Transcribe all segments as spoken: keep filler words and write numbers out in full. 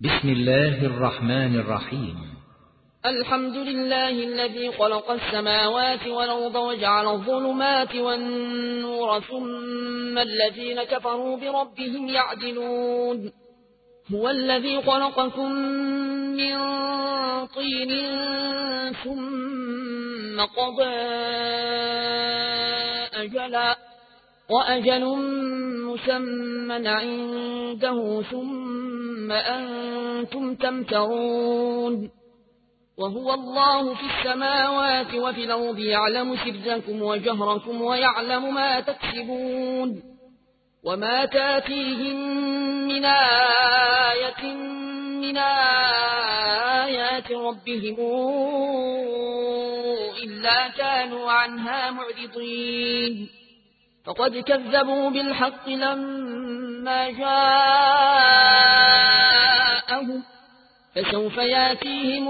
بسم الله الرحمن الرحيم. الحمد لله الذي خلق السماوات والأرض وجعل الظلمات والنور ثم الذين كفروا بربهم يعدلون. هو الذي خلقكم من طين ثم قضى أجلا وأجل مسمى عنده ثم أنتم تمترون. وهو الله في السماوات وفي الأرض يعلم سركم وجهركم ويعلم ما تكسبون. وما تاتيهم من آية من آيات ربهم إلا كانوا عنها معرضين. فقد كذبوا بالحق لما جاءهم فسوف ياتيهم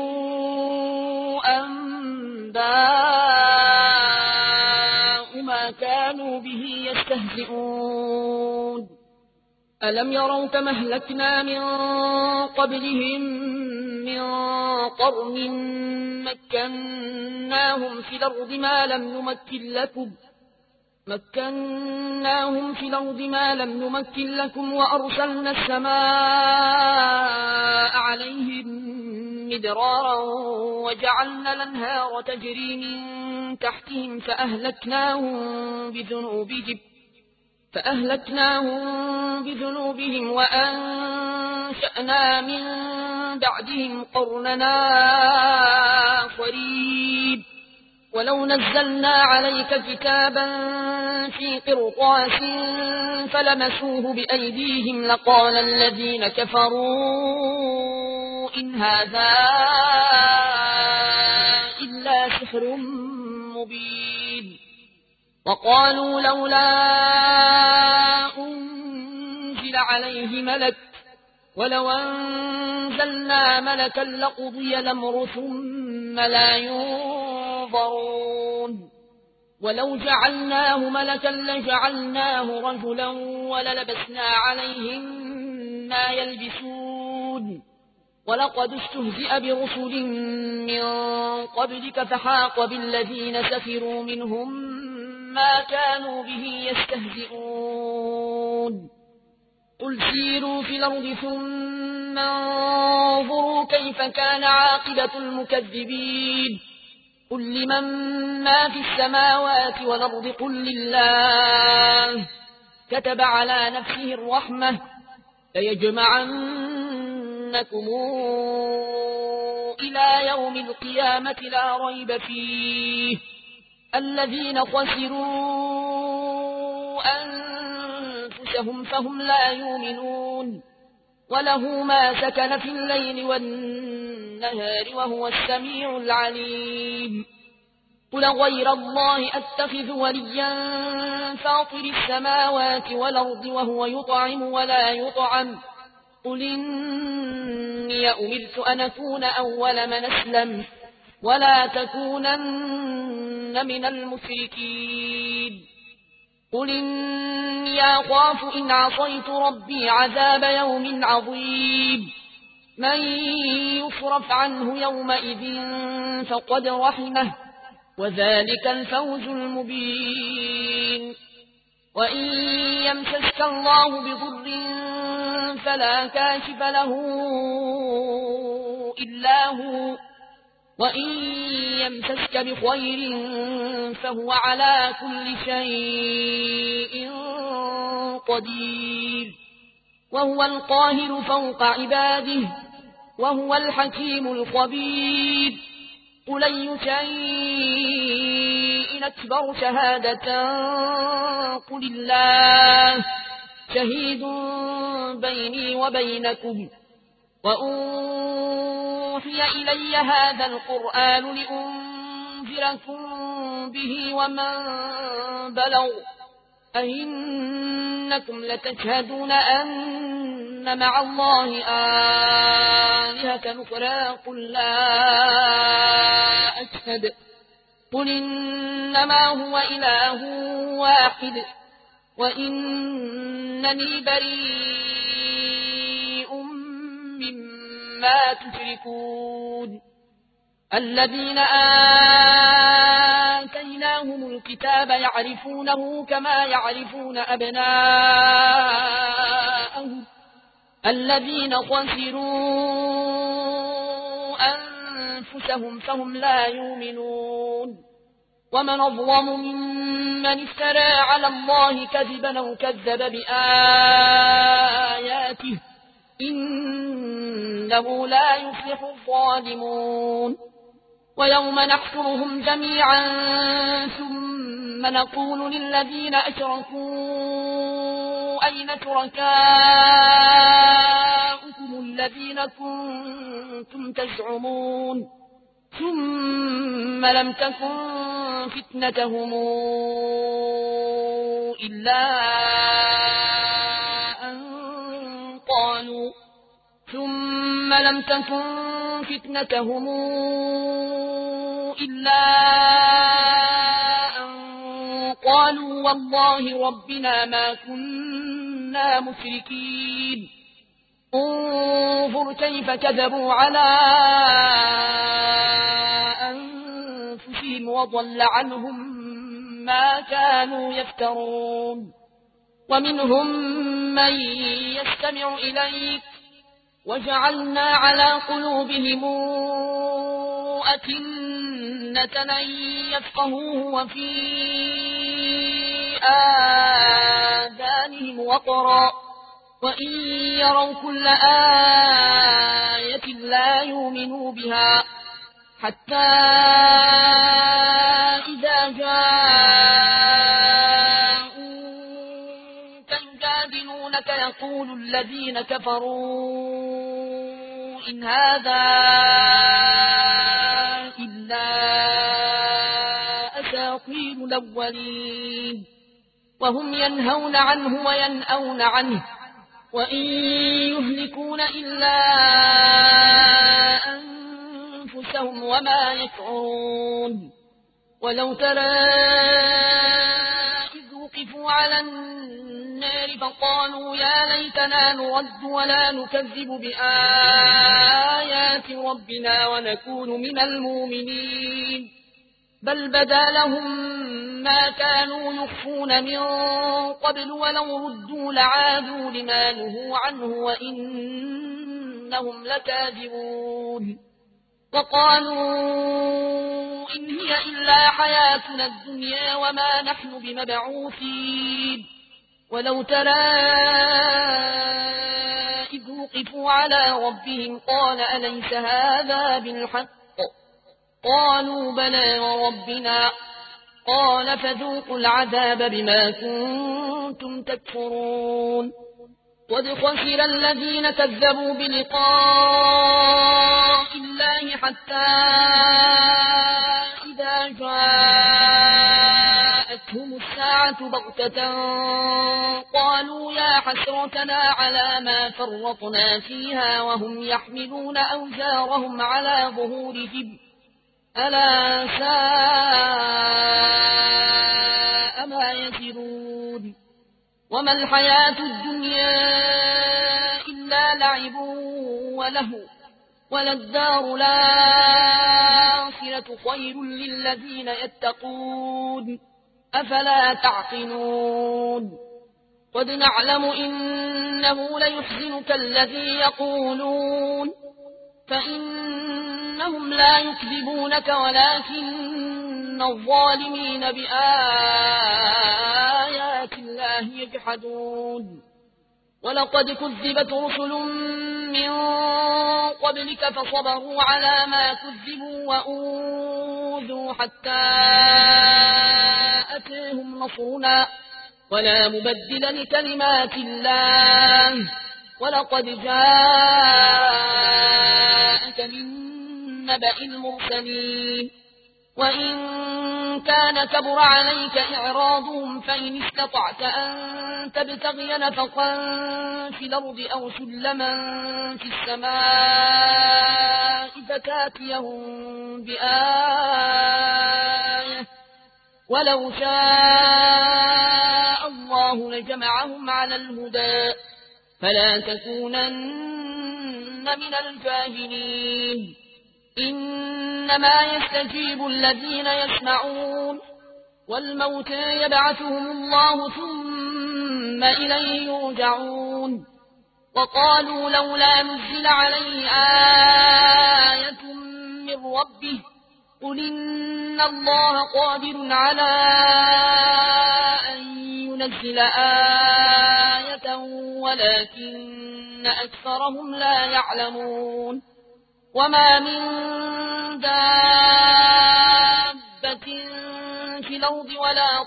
أنباء ما كانوا به يستهزئون. ألم يروا كما أهلكنا من قبلهم من قرن مكناهم في الأرض ما لم نمكن لكم مكناهم في الأرض ما لم نمكن لكم وأرسلنا السماء عليهم مدرارا وجعلنا الأنهار تجري من تحتهم فأهلكناهم بذنوبهم فأهلكناهم بذنوبهم وأنشأنا من بعدهم قرننا آخرين. ولو نزلنا عليك كتابا في قرطاس فلمسوه بأيديهم لقال الذين كفروا إن هذا إلا سحر مبين. وقالوا لولا أنزل عليه ملك ولو أنزلنا ملكا لقضي الأمر ثم لا ينظرون. ولو جعلناه ملكا لجعلناه رجلا وللبسنا عليهم ما يلبسون. ولقد استهزئ برسل من قبلك فحاق بالذين سخروا منهم ما كانوا به يستهزئون. قل سيروا في الأرض ثم انظروا كيف كان عاقبة المكذبين. قل لمن ما في السماوات والأرض قل لله كتب على نفسه الرحمة ليجمعنكم إلى يوم القيامة لا ريب فيه الذين خسروا أنفسهم فهم لا يؤمنون. وله ما سكن في الليل والنهار وهو السميع العليم. قل غير الله أتخذ وليا فاطر السماوات والأرض وهو يطعم ولا يطعم. قل إني أمرت أن أكون أول من أسلم ولا تكونن من المشركين. قل إني أخاف إن عصيت ربي عذاب يوم عظيم. من يصرف عنه يومئذ فقد رحمه وذلك الفوز المبين. وإن يمسسك الله بضر فلا كاشف له إلا هو وإن يمسسك بخير فهو على كل شيء قدير. وهو القاهر فوق عباده وهو الحكيم الخبير. قل أي شيء أكبر شهادة قل الله شهيد بيني وبينكم. وأوحي إلي هذا القرآن لأنذركم به ومن بلغ أئنكم لتشهدون أن مع الله آلهة أخرى قل لا أشهد قل إنما هو إله واحد وإنني بريء ما تشركون الذين آتيناهم الكتاب يعرفونه كما يعرفون أبناءهم الذين خسروا أنفسهم فهم لا يؤمنون ومن أظلم ممن افترى على الله كذبا أو كذب بآياته إنه لا يفلح الظالمون ويوم نحشرهم جميعا ثم نقول للذين أشركوا أين شركاؤكم الذين كنتم تزعمون ثم لم تكن فتنتهم إلا أن قالوا ثم لم تكن فتنتهم إلا أن قالوا والله ربنا ما كنا مشركين انظر كيف كذبوا على أنفسهم وضل عنهم ما كانوا يفترون ومنهم من يستمع إليك وجعلنا على قلوبهم أكنة أن يفقهوه وفي آذانهم وقرا وإن يروا كل آية لا يؤمنوا بها حتى إذا جاءوك يجادلونك يقول الذين كفروا إن هذا إلا أساطير الأولين وهم ينهون عنه وينأون عنه وإن يهلكون إلا أنفسهم وما يشعرون ولو ترى إذ وقفوا على النار فقالوا يا ليتنا نرد ولا نكذب بآيات ربنا ونكون من المؤمنين بل بدا لهم ما كانوا يخفون من قبل ولو ردوا لعادوا لما نهوا عنه وإنهم لكاذبون وقالوا إن هي إلا حياتنا الدنيا وما نحن بمبعوثين ولو ترى إذ وقفوا على ربهم قال أليس هذا بالحق قالوا بلى وربنا قال فذوقوا العذاب بما كنتم تكفرون قد خسر الذين كذبوا بلقاء الله حتى إذا جاءتهم الساعة بغتة قالوا يا حسرتنا على ما فرطنا فيها وهم يحملون أوزارهم على ظهورهم ألا ساء ما يزرون وما الحياة الدنيا إلا لعب وله وللدار الآخرة خير للذين يتقون أفلا تعقلون قد نعلم إنه ليحزنك الذي يقولون فإنهم لا يكذبونك ولكن الظالمين بآيات الله يجحدون ولقد كذبت رسل من قبلك فصبروا على ما كذبوا وأوذوا حتى أتاهم نصرنا ولا مبدل لكلمات الله ولقد جاءك من نبأ المرسلين وإن كان كبر عليك إعراضهم فإن استطعت أن تبتغي نفقا في الأرض أو سلما في السماء فتاتيهم بآية ولو شاء الله لجمعهم على الهدى فلا تكونن من الجاهلين إنما يستجيب الذين يسمعون والموتى يبعثهم الله ثم إليه يرجعون وقالوا لولا نزل عليه آية من ربه قل إن الله قادر على أن ينزل آية ولكن أكثرهم لا يعلمون وما من دابة في الأرض ولا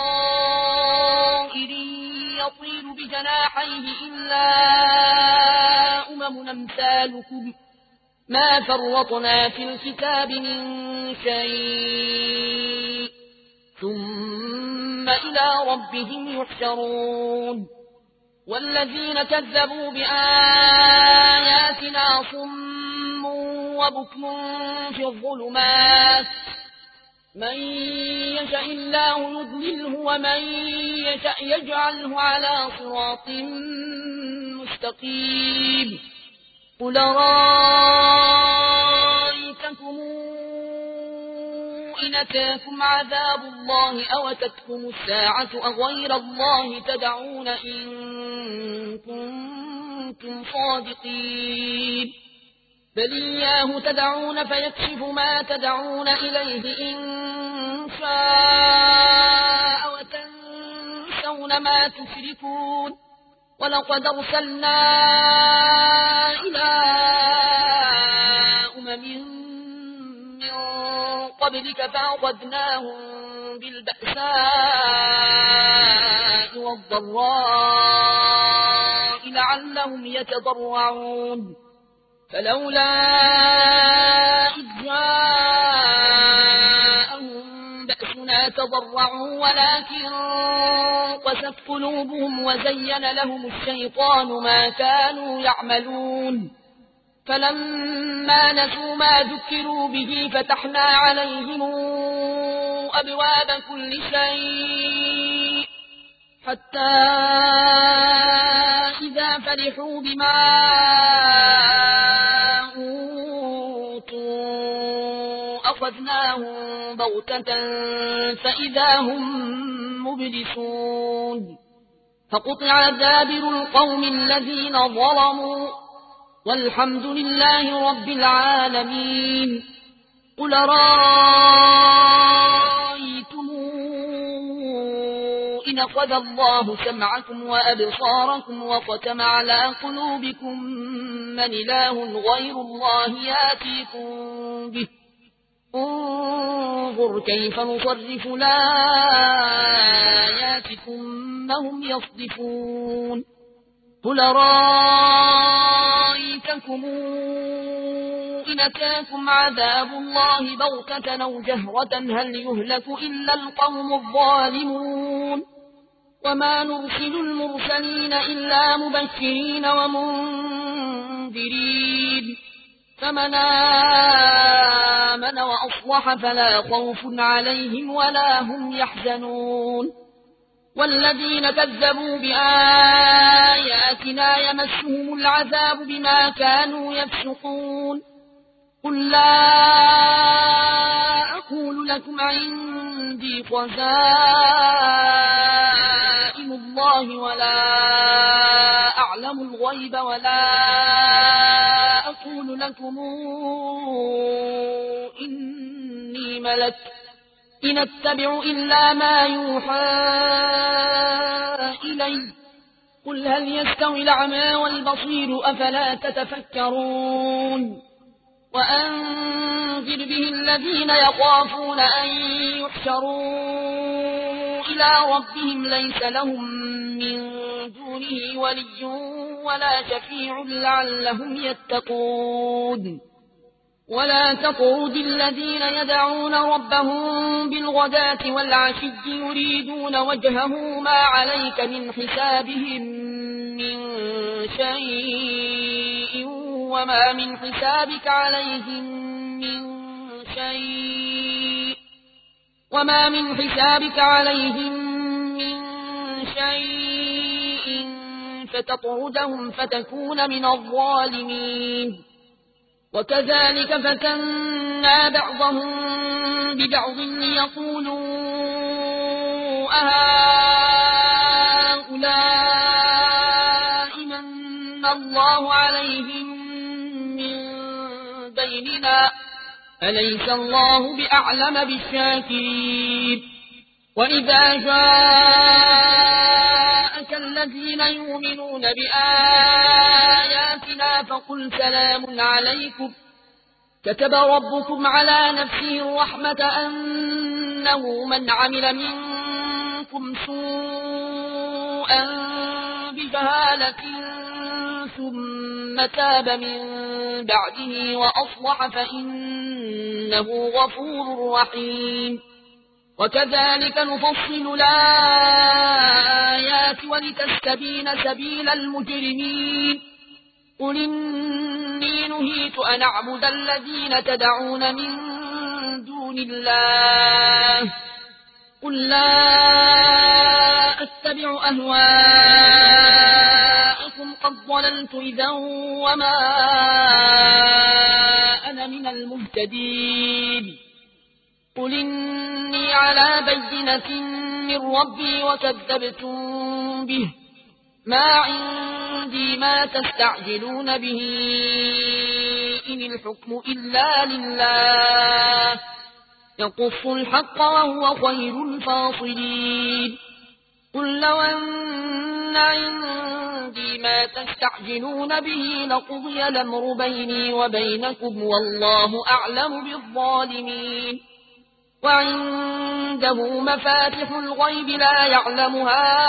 طائر يطير بجناحيه إلا أمم أمثالكم ما فرطنا في الكتاب من شيء ثم إلى ربهم يحشرون والذين كذبوا بآياتنا صم وبكم في الظلمات من يشاء الله يضلله ومن يشاء يجعله على صراط مستقيم قل رأيتكم إن أتاكم عذاب الله أو أتتكم الساعة أغير الله تدعون إن كنتم صادقين بل إياه تدعون فيكشف ما تدعون إليه إن شاء وتنسون ما تشركون ولقد أرسلنا إلى أمم من قبلك فأخذناهم بالبأساء والضراء لعلهم يتضرعون فلولا إذ جاءهم بأسنا تضرعوا ولكن قست قلوبهم وزين لهم الشيطان ما كانوا يعملون فلما نسوا ما ذكروا به فتحنا عليهم أبواب كل شيء حتى إذا فرحوا بما أوتوا أخذناهم بغتة فإذا هم مبلسون فقطع دابر القوم الذين ظلموا والحمد لله رب العالمين قل رأيتم إن أخذ الله سمعكم وأبصاركم وختم على قلوبكم من إله غير الله ياتيكم به انظر كيف نصرف الآيات ثم هم يصدفون قل رأيتكم إن أتاكم عذاب الله بغتة أو جهرة هل يهلك إلا القوم الظالمون وما نرسل المرسلين إلا مبشرين ومنذرين فمن آمن وأصلح فلا خوف عليهم ولا هم يحزنون والذين كذبوا بآياتنا يمسهم العذاب بما كانوا يفسقون قل لا أقول لكم عندي خزائن الله ولا أعلم الغيب ولا أقول لكم إني ملك إن أتبع إلا ما يوحى إلي قل هل يستوي الأعمى والبصير أفلا تتفكرون وأنذر به الذين يخافون أن يحشروا إلى ربهم ليس لهم من دونه ولي ولا شفيع لعلهم يتقون ولا تطرد الذين يدعون ربهم بالغداة والعشي يريدون وجهه ما عليك من حسابهم من شيء وما من حسابك عليهم من شيء وما من حسابك عليهم من شيء فتطردهم فتكون من الظالمين. وكذلك فتنا بعضهم ببعض ليقولوا أهؤلاء من الله عليهم من بيننا أليس الله بأعلم بالشاكرين. وإذا جاءك الذين يؤمنون بآياتنا فقل سلام عليكم كتب ربكم على نفسه الرحمة أنه من عمل منكم سوءا بجهالة ثم تاب من بعده وأصلح فإنه غفور رحيم. وكذلك نفصل الآيات ولتستبين سبيل المجرمين. قل إني نهيت أن أعبد الذين تدعون من دون الله قل لا أتبع أهواءكم قد ضللت إذا وما أنا من المهتدين. قل إني على بينة من ربي وكذبتم به ما عندي ما تستعجلون به إن الحكم إلا لله يقص الحق وهو خير الفاصلين. قل لو أن عندي ما تستعجلون به لقضي الأمر بيني وبينكم والله أعلم بالظالمين. وعنده مفاتح الغيب لا يعلمها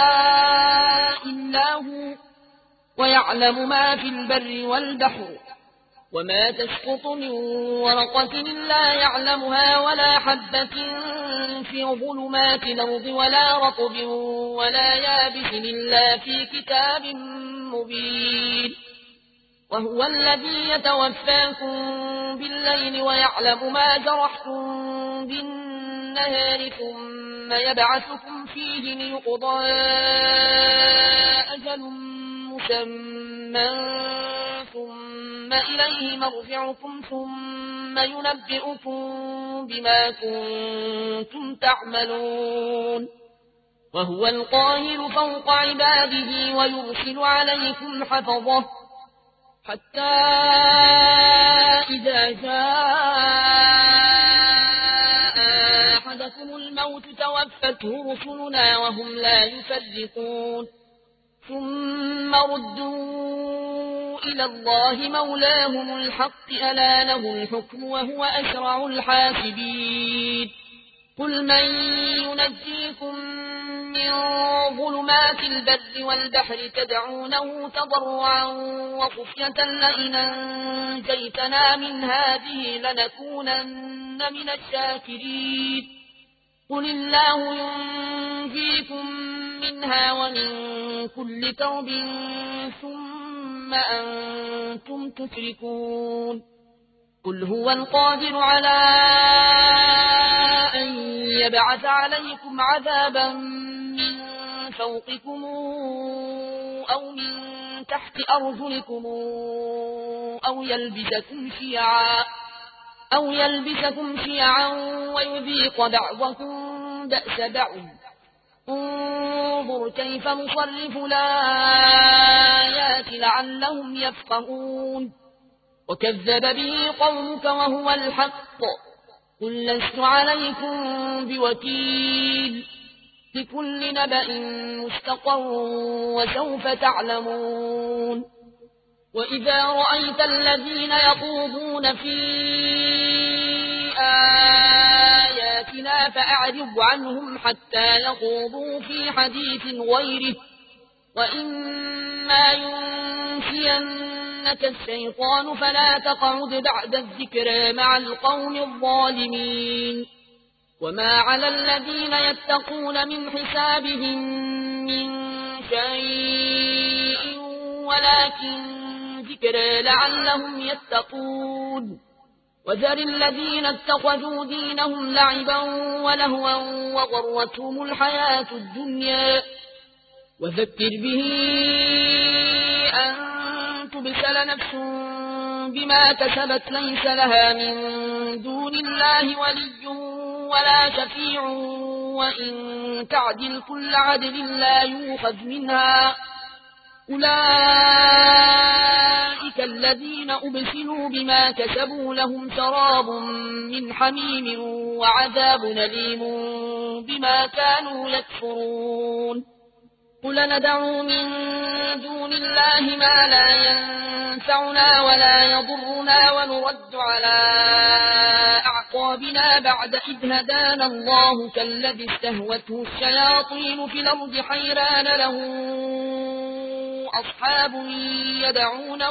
إلا هو ويعلم ما في البر والبحر وما تسقط من ورقة إلا يعلمها ولا حبة في ظلمات الأرض ولا رطب ولا يابس إلا في كتاب مبين. وهو الذي يتوفاكم بالليل ويعلم ما جرحتم بالنهار ثم يبعثكم فيه ليقضى أجل مسمى ثم إليه مرجعكم ثم ينبئكم بما كنتم تعملون. وهو القاهر فوق عباده ويرسل عليكم حفظه حتى إذا جاء أحدكم الموت توفته رسلنا وهم لا يفرقون ثم ردوا إلى الله مولاهم الحق ألا له الحكم وهو أسرع الحاسبين. قل من ينجيكم من ظلمات البر والبحر تدعونه تضرعا وخفية لئن أنجيتنا من هذه لنكونن من الشاكرين. قل الله ينجيكم منها ومن كل كرب ثم أنتم تشركون. قل هو القادر على أن يبعث عليكم عذابا من فوقكم أو من تحت أرجلكم أو يلبسكم شيعا أو يلبسكم شيعا ويذيق بعضكم بأس بعض. انظر كيف نصرف الآيات لعلهم يفقهون. وكذب به قومك وهو الحق قل لست عليكم بوكيل لكل نبأ مستقر وسوف تعلمون. وإذا رأيت الذين يخوضون في آياتنا فأعرض عنهم حتى يخوضوا في حديث غيره وإما ينسينك الشيطان فلا تقعد بعد الذكرى مع القوم الظالمين. وما على الذين يتقون من حسابهم من شيء ولكن ذكرى لعلهم يتقون. وذر الذين اتخذوا دينهم لعبا ولهوا وغرتهم الحياة الدنيا وذكر به أن تبسل نفس بما كسبت ليس لها من دون الله ولي ولا شفيع وإن تعدل كل عدل لا يؤخذ منها أولئك الذين أبسلوا بما كسبوا لهم شراب من حميم وعذاب أليم بما كانوا يكفرون قل ندعو من دون الله ما لا ينفعنا ولا يضرنا ونرد على أعقابنا بعد إذ هدانا الله كالذي استهوته الشياطين في الأرض حيران له أصحاب يدعونه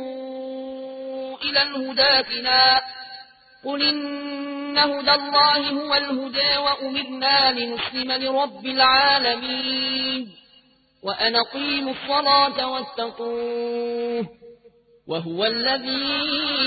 إلى الهدى ائتنا قل إن هدى الله هو الهدى وأمرنا لنسلم لرب العالمين وأن أقيموا الصلاة واتقوه وهو الذي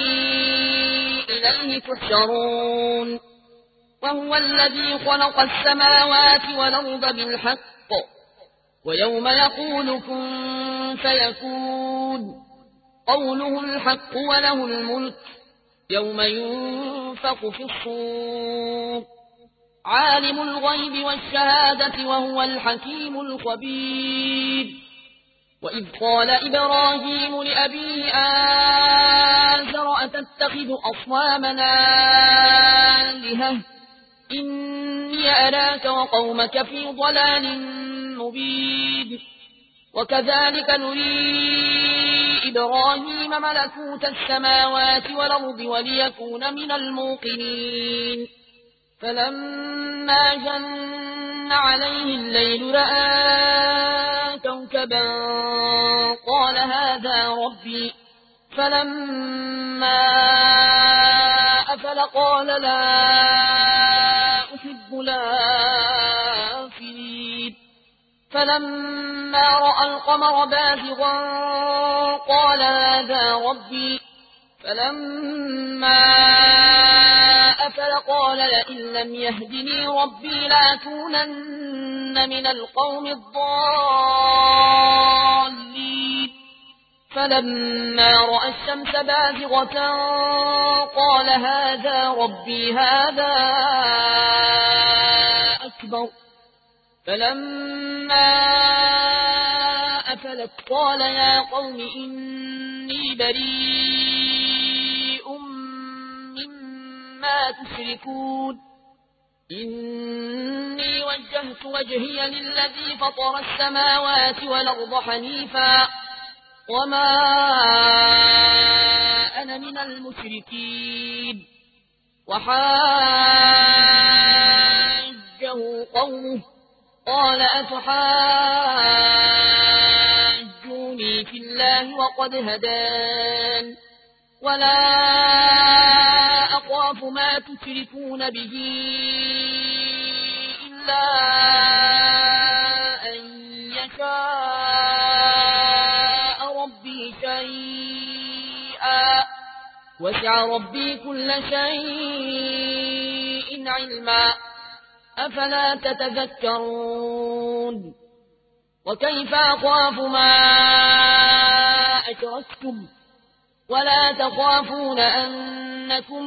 إليه تحشرون وهو الذي خلق السماوات والأرض بالحق ويوم يقول كن فيكون قوله الحق وله الملك يوم ينفخ في الصور عالم الغيب والشهادة وهو الحكيم الخبير وإذ قال إبراهيم لأبيه آزر أتتخذ أصنامنا آلهة إني أراك وقومك في ضلال مبين وكذلك نري إبراهيم ملكوت السماوات والأرض وليكون من الموقنين فلما جن عليه الليل رأى كوكبا قال هذا ربي فلما أفل قال لا أحب الآفلين فلما رأى القمر بازغا قال هذا ربي فلما أفل قال لئن لم يهدني ربي لأكونن من القوم الضالين فلما رأى الشمس بازغة قال هذا ربي هذا أكبر فلما أفلت قال يا قوم إني بريء مما تشركون إني وجهت وجهي للذي فطر السماوات والأرض حنيفا وما أنا من المشركين وحاجه قومه قال أتحاجوني في الله وقد هدان ولا أخاف ما تشركون به إلا أن يشاء ربي شيئا وسع ربي كل شيء علما أفلا تتذكرون وكيف أخاف ما أشركتم ولا تخافون أنكم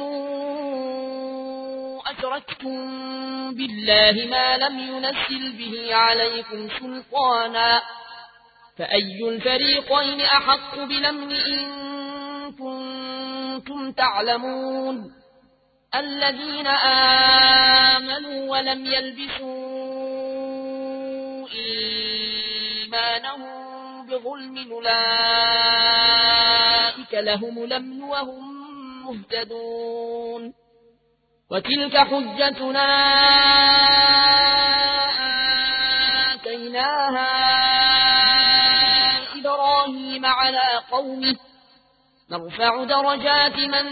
أشركتم بالله ما لم ينزل به عليكم سلطانا فأي الفريقين أحق بالأمن إن كنتم تعلمون الذين آمنوا ولم يلبسوا إيمانهم بظلم أولئك لهم الأمن وهم مهتدون وتلك حجتنا آتيناها إبراهيم على قومه نرفع درجات من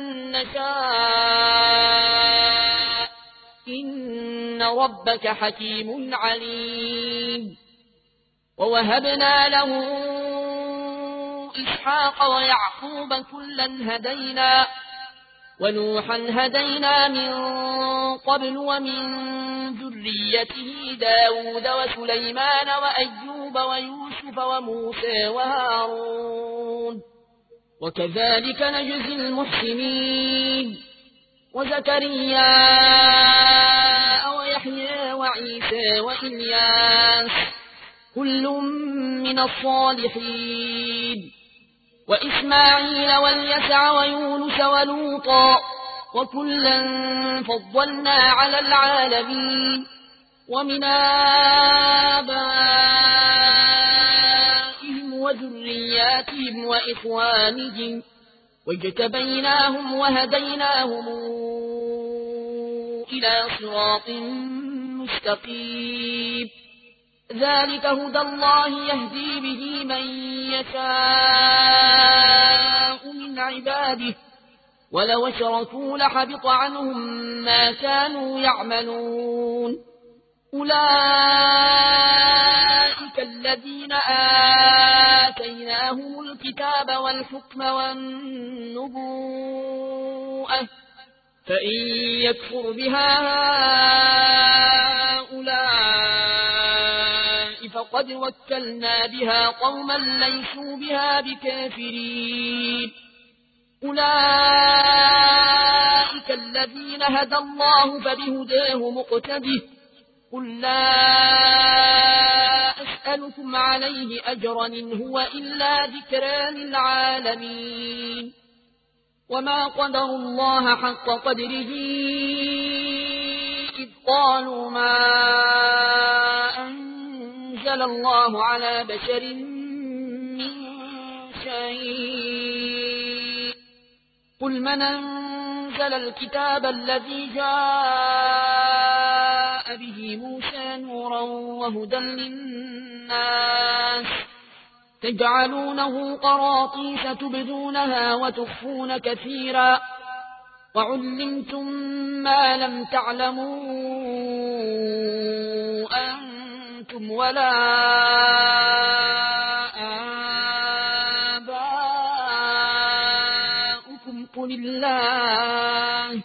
نشاء إن ربك حكيم عليم ووهبنا له إسحاق ويعقوب كلا هدينا ونوحا هدينا من قبل ومن ذريته داود وسليمان وأيوب ويوسف وموسى وهارون وكذلك نجزي المحسنين وزكريا ويحيى وعيسى وإلياس كل من الصالحين وإسماعيل واليسع ويونس ولوطا وكلا فضلنا على العالمين ومن آبائهم وذرياتهم وإخوانهم واجتبيناهم وهديناهم إلى صراط مستقيم ذلك هدى الله يهدي به من يشاء من عباده ولو اشركوا لحبط عنهم ما كانوا يعملون أولئك الذين آتيناهم الكتاب والحكم والنبوءة فإن يكفر بها هؤلاء فقد وكلنا بها قوما ليسوا بها بكافرين أولئك الذين هدى الله فبهداه مقتده قل لا أسألكم عليه أجرا إن هو إلا ذكرى للعالمين وما قدروا الله حق قدره إذ قالوا ما أنزل الله على بشر من شيء قل من أنزل الكتاب الذي جاء به موسى نورا وهدى للناس تجعلونه قراطيس تبدونها وتخفون كثيرا وعلمتم ما لم تعلموا أنتم ولا آباؤكم قل الله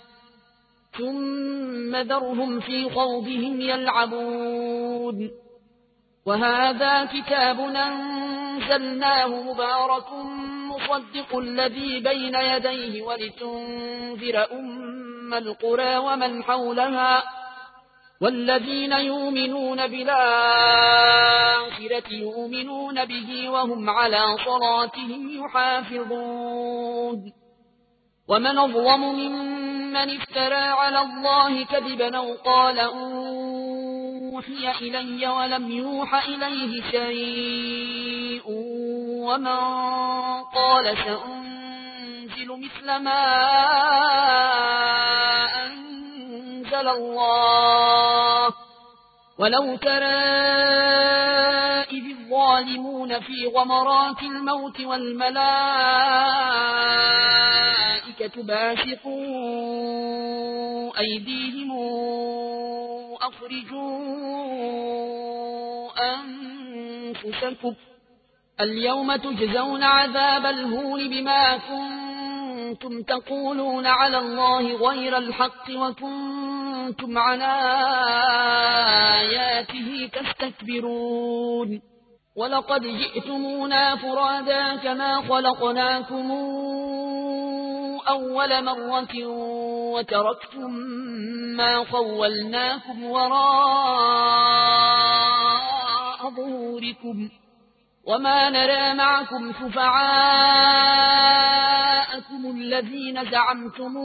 ثم ذرهم في خوضهم يلعبون وهذا كتاب أنزلناه مبارك مصدق الذي بين يديه ولتنذر أم القرى ومن حولها والذين يؤمنون بالآخرة يؤمنون به وهم على صلاتهم يحافظون ومن أظلم ممن افترى على الله كذبا أو قال أوحي إلي ولم يوح إليه شيء ومن قال سأنزل مثل ما أنزل الله ولو ترى إذ الظالمون في غمرات الموت والملائكة باسطوا أيديهم أخرجوا أنفسكم اليوم تجزون عذاب الهون بما كنتم تقولون على الله غير الحق وكنتم عن آياته تستكبرون ولقد جئتمونا فرادا كما خلقناكم أول مرة وتركتم ما خولناكم وراء ظهوركم وما نرى معكم شفعاءكم الذين زعمتم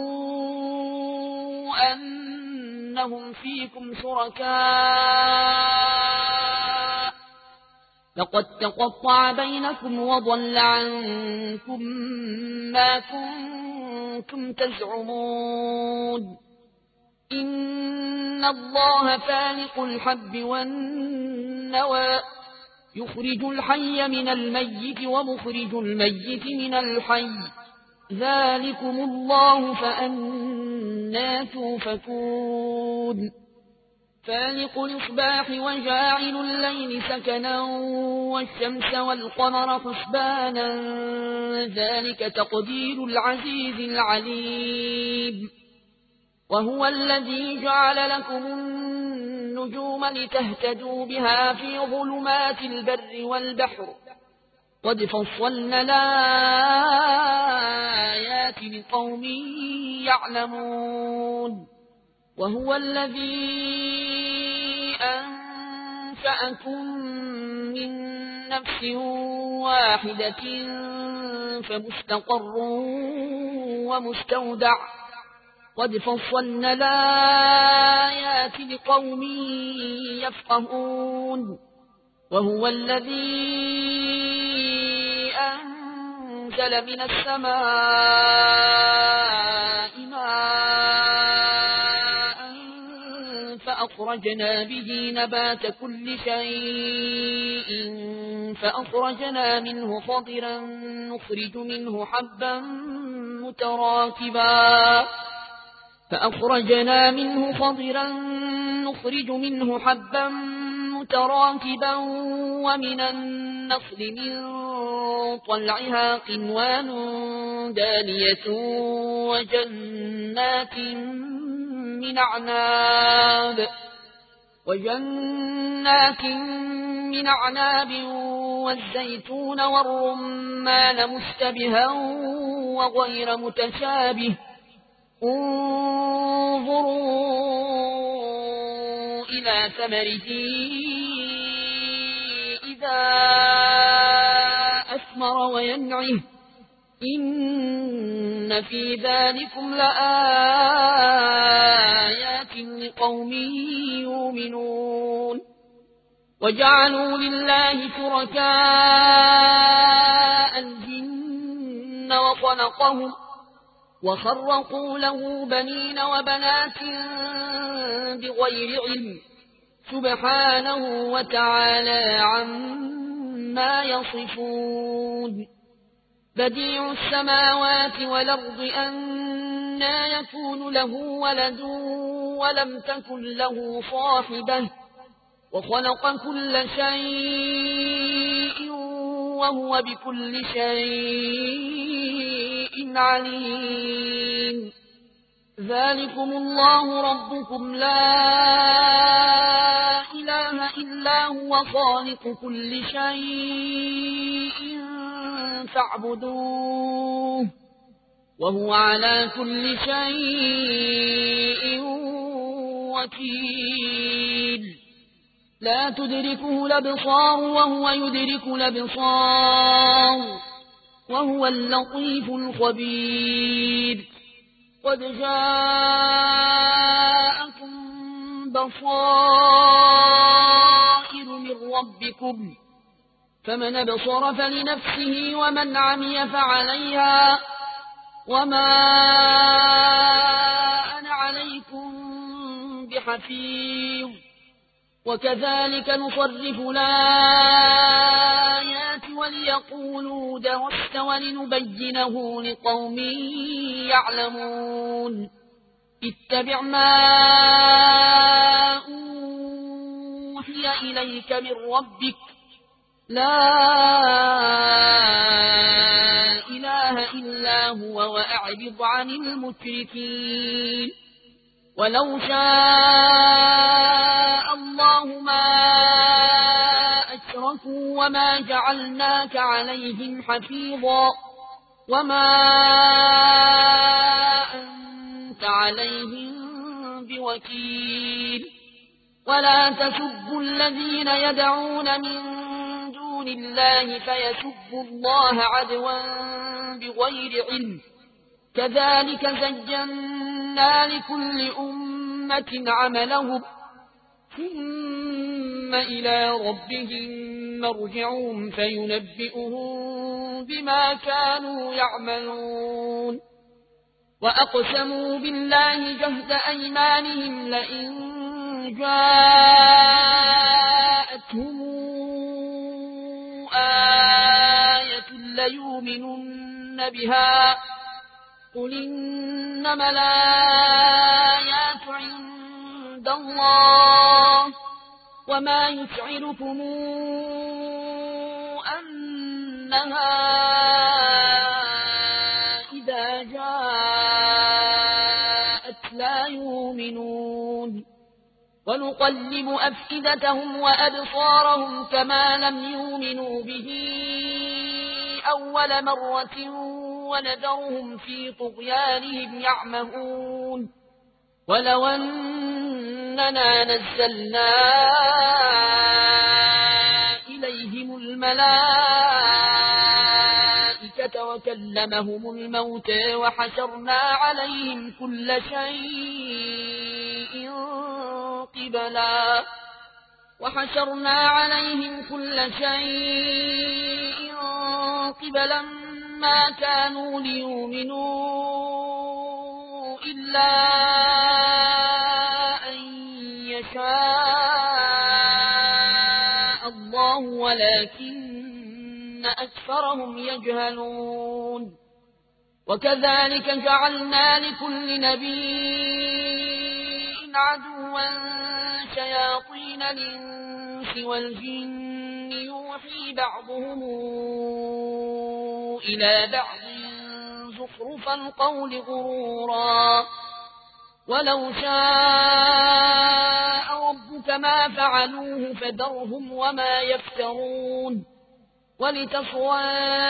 أنهم فيكم شركاء لقد تقطع بينكم وضل عنكم ما كنتم تزعمون إن الله فالق الحب والنوى يخرج الحي من الميت ومخرج الميت من الحي ذلكم الله فأنى توفكون فالق الإصباح وجاعل الليل سكنا والشمس والقمر حسبانا ذلك تقدير العزيز العليم وهو الذي جعل لكم النجوم لتهتدوا بها في ظلمات البر والبحر قد فصلنا الآيات لقوم يعلمون وهو الذي أنشأكم من نفس واحدة فمستقر ومستودع قد فصلنا الآيات لقوم يفقهون وهو الذي أنزل من السماء ماء فأخرجنا به نبات كل شيء فأخرجنا منه خضرا نخرج منه حبا متراكبا فأخرجنا منه خضرا نخرج منه حبا متراكبا ومن النخل من طلعها قنوان دانية وجنات من أعناب وجنات من أعناب والزيتون والرمان مشتبها وغير متشابه انظروا إلى ثمره إذا أثمر وينعه إن في ذلكم لآيات لقوم يؤمنون وجعلوا لله شركاء الجن وخلقهم وخرقوا له بنين وبنات بغير علم سبحانه وتعالى عما يصفون بديع السماوات والأرض أنى يكون له ولد ولم تكن له صاحبة وخلق كل شيء وهو بكل شيء عليم ذلكم الله ربكم لا إله إلا هو خالق كل شيء فاعبدوه وهو على كل شيء وكيل لا تدركه الأبصار وهو يدرك الأبصار وهو اللطيف الخبير قد جاءكم بصائر من ربكم فمن أبصر فلنفسه ومن عمي فعليها وما أنا عليكم بحفيظ وكذلك نصرف الآيات وليقولوا درست ولنبينه لقوم يعلمون اتبع ما أوحي إليك من ربك لا إله إلا هو وأعرض عن المشركين ولو شاء الله ما أشركوا وما جعلناك عليهم حفيظا وما أنت عليهم بوكيل ولا تسبوا الذين يدعون من دون الله فيسبوا الله عدوا بغير علم كذلك زينا لكل أمة عملهم ثم إلى ربهم مرجعهم فينبئهم بما كانوا يعملون وأقسموا بالله جهد أيمانهم لئن جاءتهم آية ليؤمنن بها قل إنما الآيات عند عند الله وما يشعركم أنها إذا جاءت لا يؤمنون ونقلب أفئدتهم وأبصارهم كما لم يؤمنوا به أول مرة ونذرهم في طغيانهم يعمهون ولو أننا نزلنا إليهم الملائكة وكلمهم الموتى وحشرنا عليهم كل شيء قبلا وحشرنا عليهم كل شيء قبلا ما كانوا ليؤمنوا إلا أن يشاء الله ولكن أكثرهم يجهلون وكذلك جعلنا لكل نبي عدوا شياطين الإنس والجن يوحي بعضهم إلى بعض زخرف القول غرورا ولو شاء ربك ما فعلوه فذرهم وما يفترون ولتصغى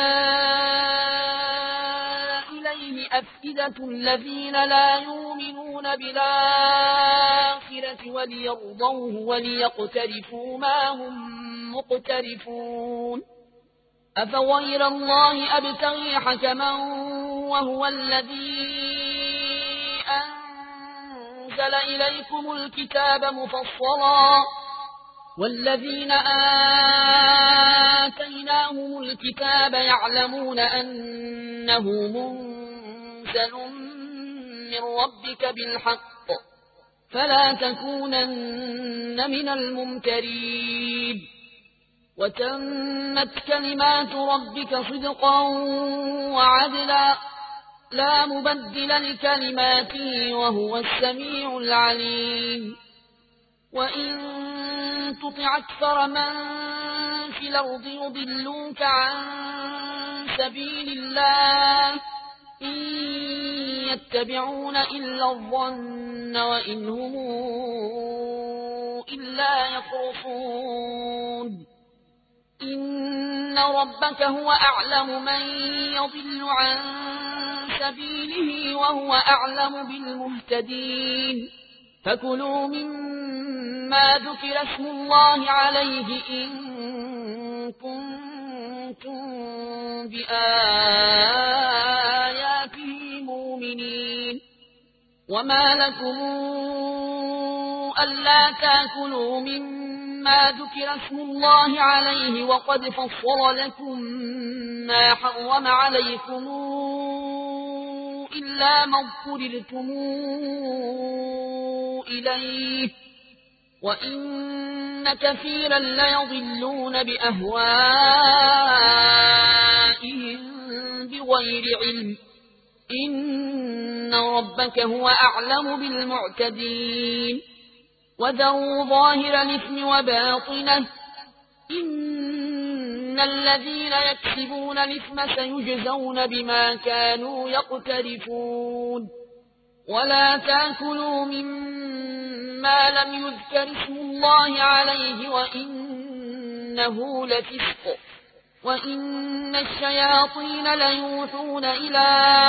إليه أفئدة الذين لا يؤمنون بالآخرة وليرضوه وليقترفوا ما هم مقترفون أفغير الله أبتغي حكما وهو الذي أنزل إليكم الكتاب مفصلا والذين آتيناهم الكتاب يعلمون أنه منزل من ربك بالحق فلا تكونن من الممترين وتمت كلمات ربك صدقا وعدلا لا مبدل لكلماته وهو السميع العليم وإن تطع أكثر من في الأرض يضلوك عن سبيل الله إن يتبعون إلا الظن وإن هم إلا يخرصون إن ربك هو أعلم من يضل عن سبيله وهو أعلم بالمهتدين فكلوا مما ذكر اسم الله عليه إن كنتم بآياته مؤمنين وما لكم ألا تأكلوا مما ذكر اسم الله عليه وقد فصل لكم ما حرم عليكم إلا ما اضطررتم إليه وإن كثيرا ليضلون بأهوائهم بغير علم إن ربك هو أعلم بالمعتدين وذروا ظاهر الإثم وباطنه إن الذين يكسبون الإثم سيجزون بما كانوا يقترفون ولا تأكلوا مما لم يذكر اسم الله عليه وإنه لفسق وإن الشياطين ليوحون إلى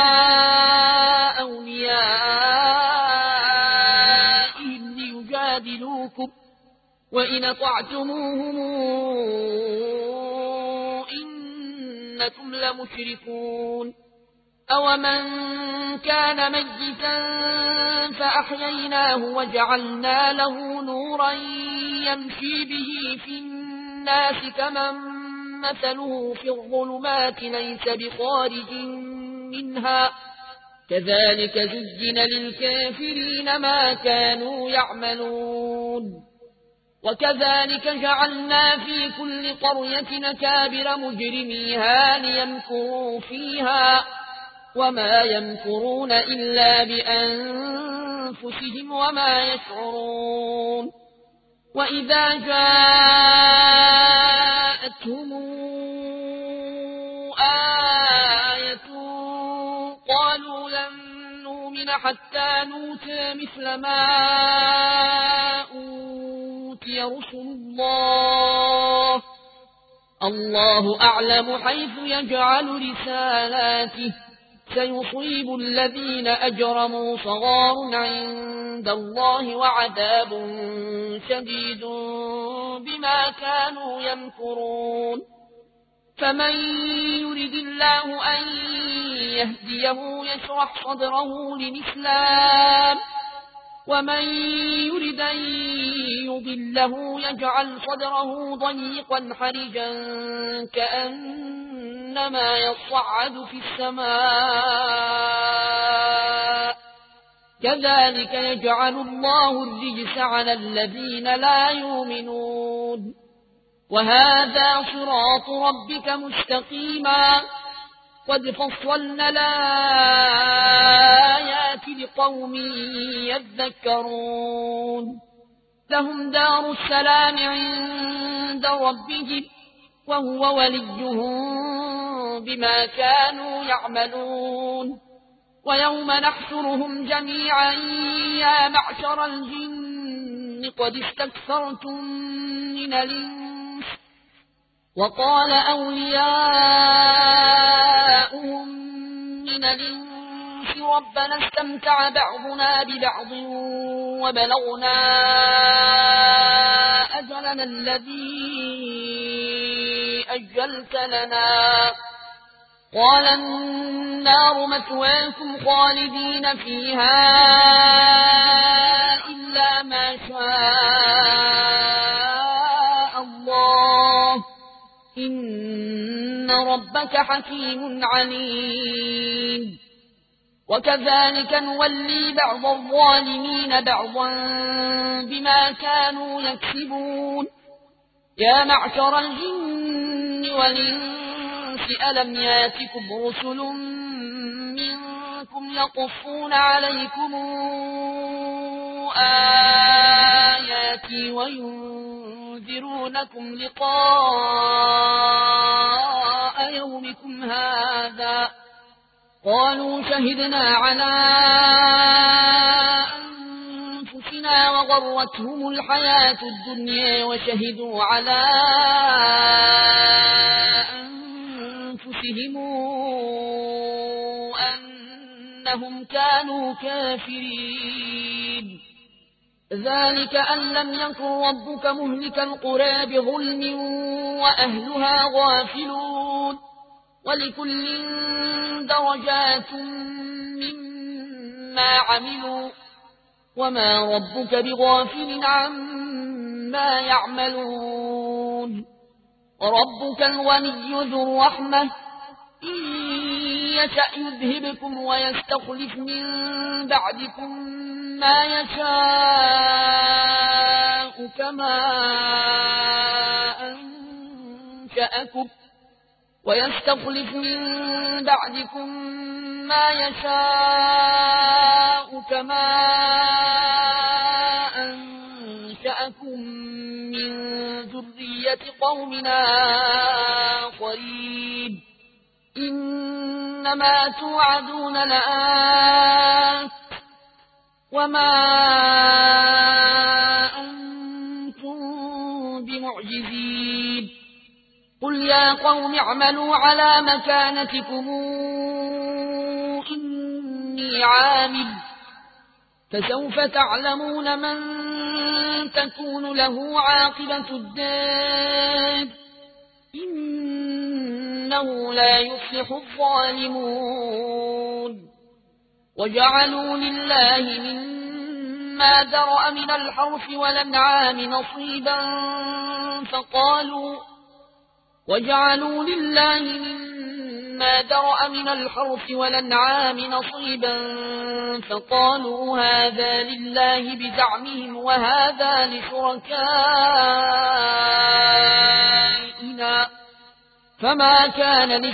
أوليائهم ليجادلوكم وإن أطعتموهم إنكم لمشركون أومن كان ميتا فأحييناه وجعلنا له نورا يمشي به في الناس كمن مثله في الظلمات ليس بخارج منها كذلك زين للكافرين ما كانوا يعملون وكذلك جعلنا في كل قرية نكابر مجرميها ليمكروا فيها وما يمكرون إلا بأنفسهم أنفسهم وما يشعرون وإذا جاءتهم آية قالوا لن نؤمن حتى نؤتى مثل ما أوتي رسل الله الله أعلم حيث يجعل رسالاته سيصيب الذين أجرموا صغار عند الله وعذاب شديد بما كانوا يمكرون فمن يرد الله أن يهديه يشرح صدره للإسلام ومن يرد أن يضله يجعل صدره ضيقا حرجا كأنما يصعد في السماء كذلك يجعل الله الرجس على الذين لا يؤمنون وهذا صراط ربك مستقيما قد فصلنا الآيات لقوم يذكرون لهم دار السلام عند ربهم وهو وليهم بما كانوا يعملون ويوم نحشرهم جميعا يا معشر الجن قد استكثرتم من الإنس وقال أولياؤهم من الإنس ربنا استمتع بعضنا ببعض وبلغنا أجلنا الذي أجلت لنا قال النار مثواكم خالدين فيها إلا ما شاء الله إن ربك حكيم عليم وكذلك نولي بعض الظالمين بعضا بما كانوا يكسبون يا معشر الجن والإنس ألم ياتكم رسل منكم يقصون عليكم آياتي وينذرونكم لقاء يومكم هذا قالوا شهدنا على أنفسنا وغرتهم الحياة الدنيا وشهدوا على أنفسهم أنهم كانوا كافرين ذلك أن لم يكن ربك مهلك القرى بظلم وأهلها غافلون ولكل درجات مما عملوا وما ربك بغافل عما يعملون ربك الغني ذو الرحمة إن يشأ يذهبكم ويستخلف من بعدكم ما يشاء كما أنشأكم ويستخلف من بعدكم ما يشاء كما أنشأكم من ذرية قومنا آخرين إنما توعدون لآت وما أنتم بمعجزين قل يا قوم اعملوا على مكانتكم إني عامل فسوف تعلمون من تكون له عاقبة الدار إنه لا يفلح الظالمون وجعلوا لله مما ذرأ من الحرث والأنعام نصيبا فقالوا وجعلوا لله مما ذرأ من الحرث والأنعام نصيبا فقالوا هذا لله بزعمهم وهذا لشركائنا فما كان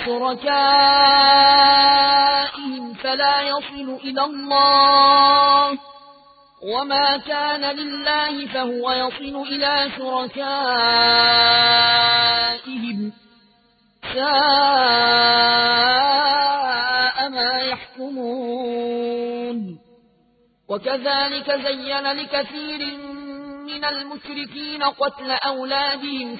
لشركائهم فلا يصل إلى الله وما كان لله فهو يصل إلى شركائهم ساء ما يحكمون وكذلك زين لكثير من المشركين قتل أولادهم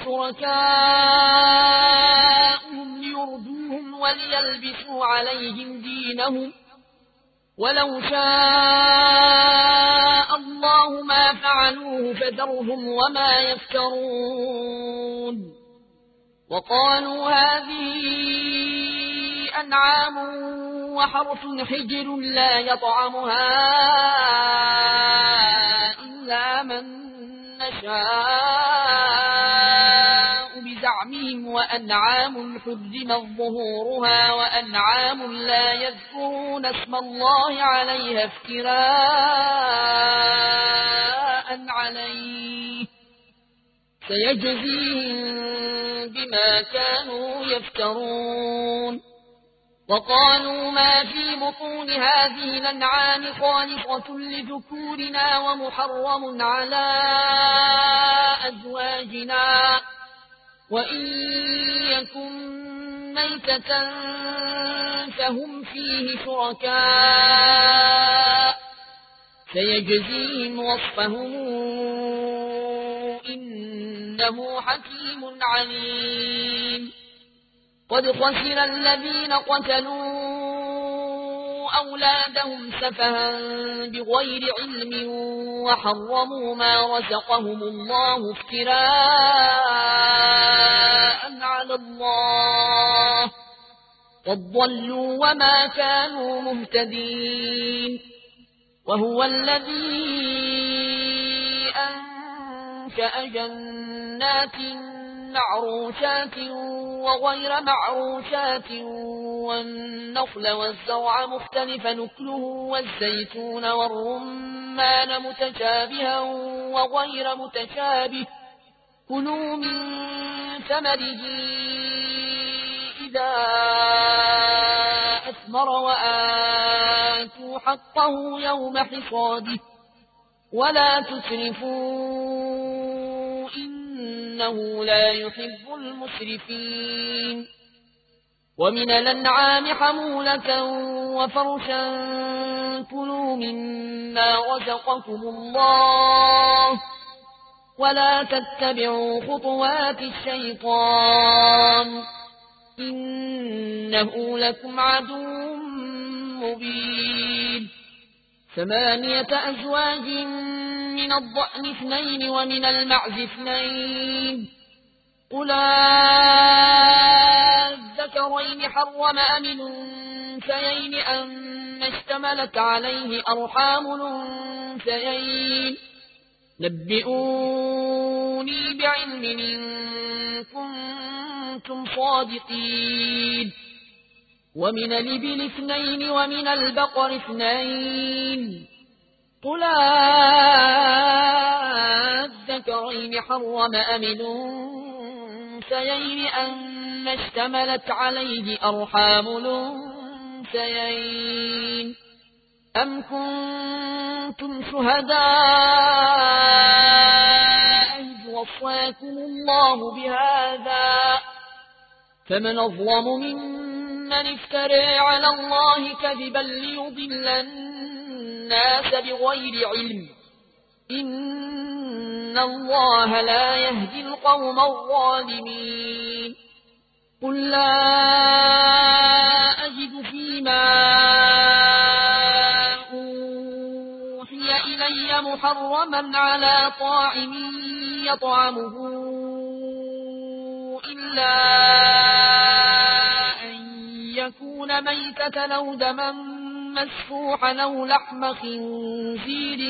شركاءهم ليردوهم وليلبسوا عليهم دينهم ولو شاء الله ما فعلوه فذرهم وما يفترون وقالوا هذه أنعام وحرث حجر لا يطعمها إلا من نشاء بزعمهم وأنعام حرمت ظهورها وأنعام لا يذكرون اسم الله عليها افتراء عليه سيجزيهم بما كانوا يفترون وقالوا ما في بطون هذه الأنعام خالصة لذكورنا ومحرم على أزواجنا وإن يكن ميتة فهم فيه شركاء سيجزيهم وصفهم إنه حكيم عليم قد خسر الذين قتلوا أولادهم سفها بغير علم وحرموا ما رزقهم الله افتراء على الله قد ضلوا وما كانوا مهتدين وهو الذي أنشأ جنات معروشات وغير معروشات والنخل والزرع مختلف نكله والزيتون والرمان متشابها وغير متشابه كلوا من ثمره إذا أثمر وآتوا حقه يوم حصاده ولا تسرفوا إنه لا يحب المسرفين ومن الأنعام حمولة وفرشا كلوا مما رزقكم الله ولا تتبعوا خطوات الشيطان إنه لكم عدو مبين ثمانية أزواج من الضأن اثنين ومن المعز اثنين قل الذكرين حرم أم الأنثيين أم اشتملت عليه أرحام الأنثيين نبئوني بعلم إن كنتم صادقين ومن الإبل اثنين ومن البقر اثنين قل الذكرين حرم أم الأنثيين أم اشتملت عليه أرحام الأنثيين أم كنتم شهداء إذ وصاكم الله بهذا فمن أظلم ممن افترى على الله كذبا ليضل الناس بغير علم إن الله لا يهدي القوم الظالمين قل لا أجد فيما أوحي إلي محرما على طاعم يطعمه إلا أن يكون ميتة أو دما مسفوحا أو لحم خنزير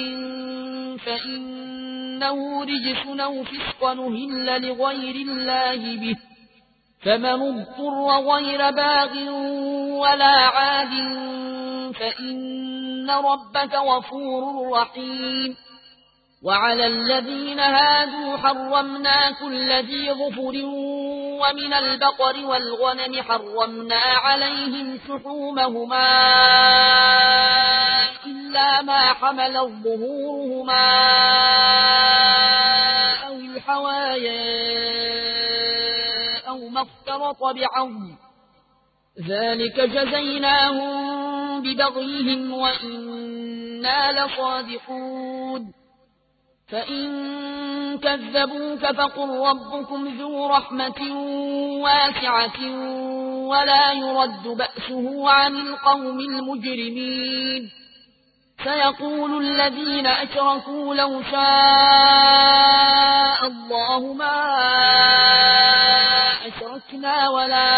فإنه رجس أو فسق أهل لغير الله به فمن اضطر غير باغ ولا عاد فإن ربك غفور رحيم وعلى الذين هادوا حرمنا كل ذي ظفر ومن البقر والغنم حرمنا عليهم شحومهما إلا ما حملت ظهورهما أو الحوايا أو ما اختلط بعظم ذلك جزيناهم ببغيهم وإنا لصادقون فإن كذبوك فقل ربكم ذو رحمة واسعة ولا يرد بأسه عن القوم المجرمين سيقول الذين أشركوا لو شاء الله ما أشركنا ولا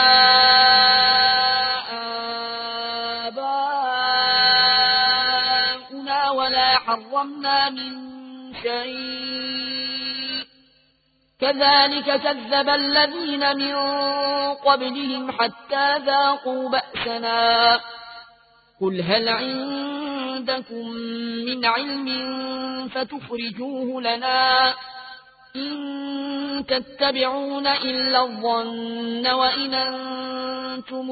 آباؤنا ولا حرمنا من شيء كذلك كذب الذين من قبلهم حتى ذاقوا بأسنا قل هل عندكم من علم فتخرجوه لنا إن تتبعون إلا الظن وإن أنتم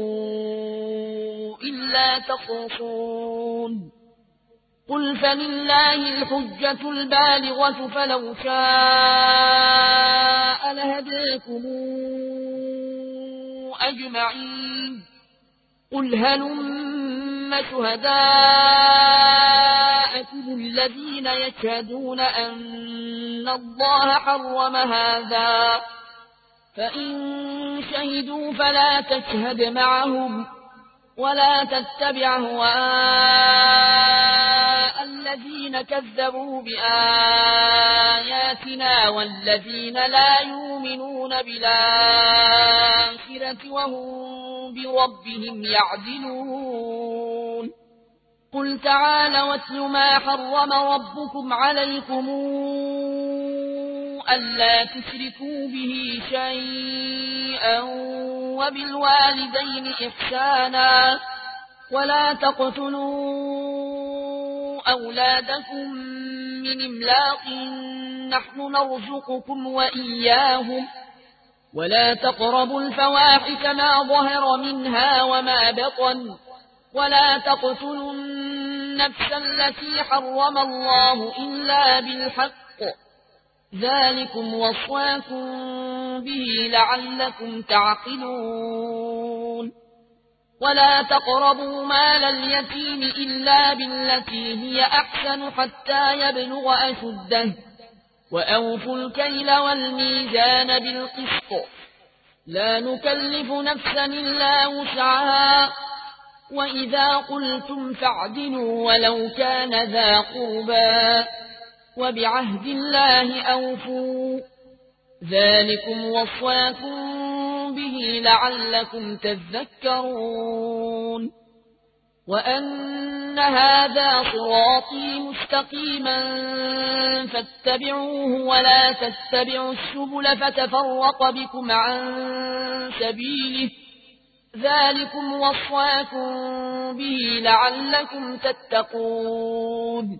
إلا تخرصون قل فلله الحجة البالغة فلو شاء لهداكم أجمعين قل هلم شهداءكم الذين يشهدون أن الله حرم هذا فإن شهدوا فلا تشهد معهم ولا تتبع هواء الذين كذبوا بآياتنا والذين لا يؤمنون بالآخرة وهم بربهم يعدلون قل تعالوا واتل ما حرم ربكم عليكم ألا تشركوا به شيئا وبالوالدين إحسانا ولا تقتلوا أولادكم من إملاق نحن نرزقكم وإياهم ولا تقربوا الفواحش ما ظهر منها وما بطن ولا تقتلوا النفس التي حرم الله إلا بالحق ذلكم وصاكم به لعلكم تعقلون ولا تقربوا مال اليتيم إلا بالتي هي أحسن حتى يبلغ أشده وأوفوا الكيل والميزان بالقسط لا نكلف نفسا إلا وسعها وإذا قلتم فاعدلوا ولو كان ذا قربى وبعهد الله أوفوا ذلكم وصاكم به لعلكم تذكرون وأن هذا صراطي مستقيما فاتبعوه ولا تتبعوا السبل فتفرق بكم عن سبيله ذلكم وصاكم به لعلكم تتقون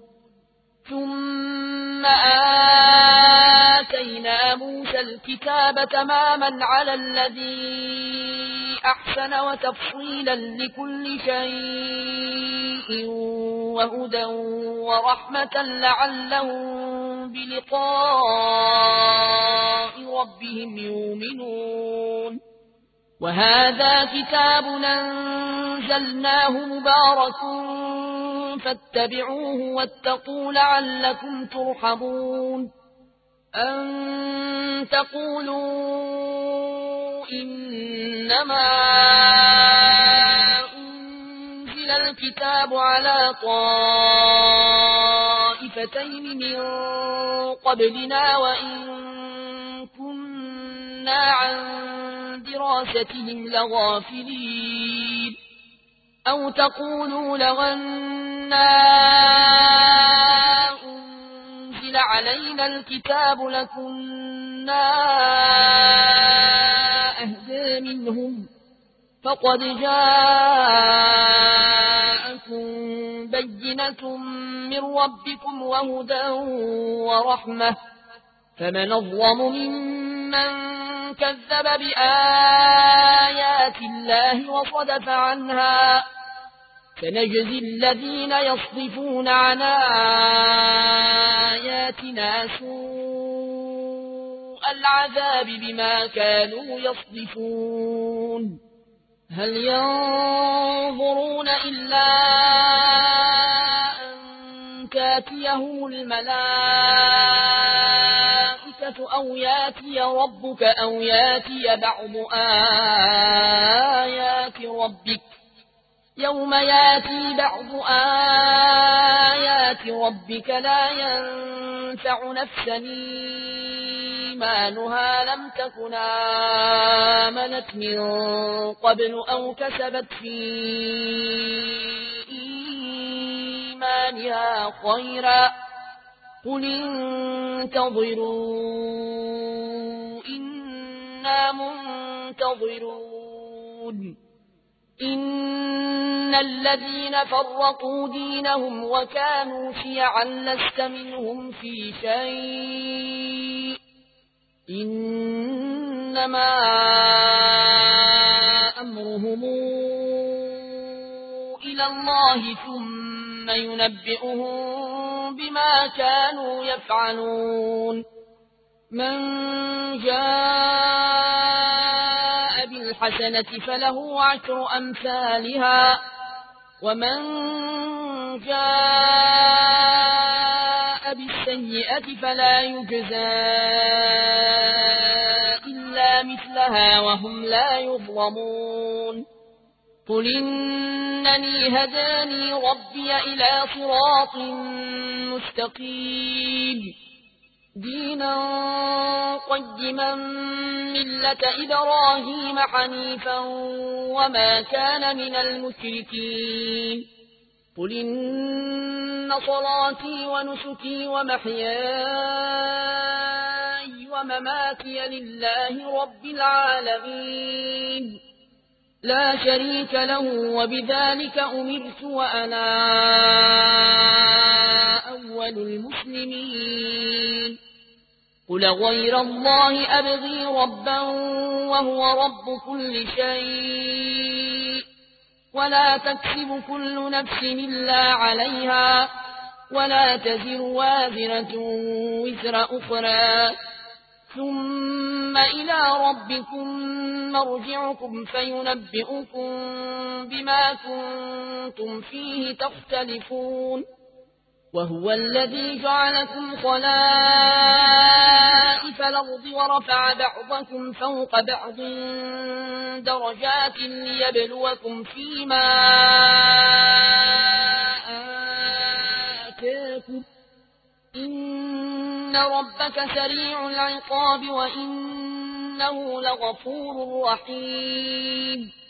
ثم آتينا موسى الكتاب تماما على الذي أحسن وتفصيلا لكل شيء وهدى ورحمة لعلهم بلقاء ربهم يؤمنون وهذا كتاب أنزلناه مبارك فاتبعوه واتقوا لعلكم ترحمون أن تقولوا إنما أنزل الكتاب على طائفتين من قبلنا وإن كنا عن دراستهم لغافلين أو تقولوا لو أنا أنزل علينا الكتاب لكنا أهدى منهم فقد جاءكم بينة من ربكم وهدى ورحمة فمن أظلم ممن كذب بآيات الله وصدف عنها سنجزي الذين يصدفون عن آياتنا سوء العذاب بما كانوا يصدفون هل ينظرون إلا أن تاتيهم الملائكة أو ياتي ربك أو ياتي بعض آيات ربك يوم ياتي بعض آيات ربك لا ينفع نفسا إيمانها لم تكن آمنت من قبل أو كسبت في إيمانها خيرا قل انتظروا إنا منتظرون إن الذين فرقوا دينهم وكانوا شيعا لست منهم في شيء إنما أمرهم إلى الله ثم ينبئهم بما كانوا يفعلون من جاء بالحسنة فله عشر أمثالها ومن جاء بالسيئة فلا يجزى إلا مثلها وهم لا يظلمون قل إنني هداني ربي إلى صراط مستقيم دينا قيما ملة إبراهيم حنيفا وما كان من المشركين قل إن صلاتي ونسكي ومحياي ومماتي لله رب العالمين لا شريك له وبذلك أمرت وأنا أول المسلمين قل غير الله أبغي ربا وهو رب كل شيء ولا تكسب كل نفس إلا عليها ولا تزر وازرة وزر أخرى ثم إلى ربكم مرجعكم فينبئكم بما كنتم فيه تختلفون وهو الذي جعلكم خلائف الأرض ورفع بعضكم فوق بعض درجات ليبلوكم فيما آتاكم إن ربك سريع العقاب وإنه لغفور رحيم